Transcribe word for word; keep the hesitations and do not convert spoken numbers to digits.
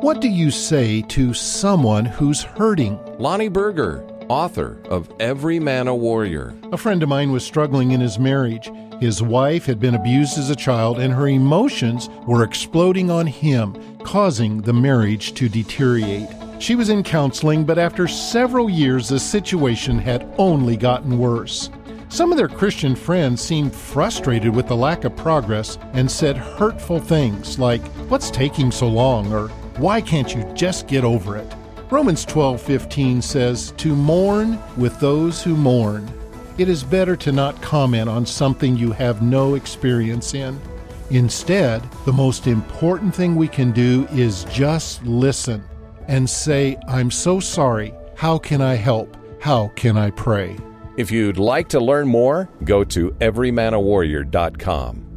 What do you say to someone who's hurting? Lonnie Berger, author of Every Man a Warrior. A friend of mine was struggling in his marriage. His wife had been abused as a child, and her emotions were exploding on him, causing the marriage to deteriorate. She was in counseling, but after several years, the situation had only gotten worse. Some of their Christian friends seemed frustrated with the lack of progress and said hurtful things like, "What's taking so long?" or "Why can't you just get over it?" Romans twelve fifteen says, "To mourn with those who mourn." It is better to not comment on something you have no experience in. Instead, the most important thing we can do is just listen and say, "I'm so sorry. How can I help? How can I pray?" If you'd like to learn more, go to every man a warrior dot com.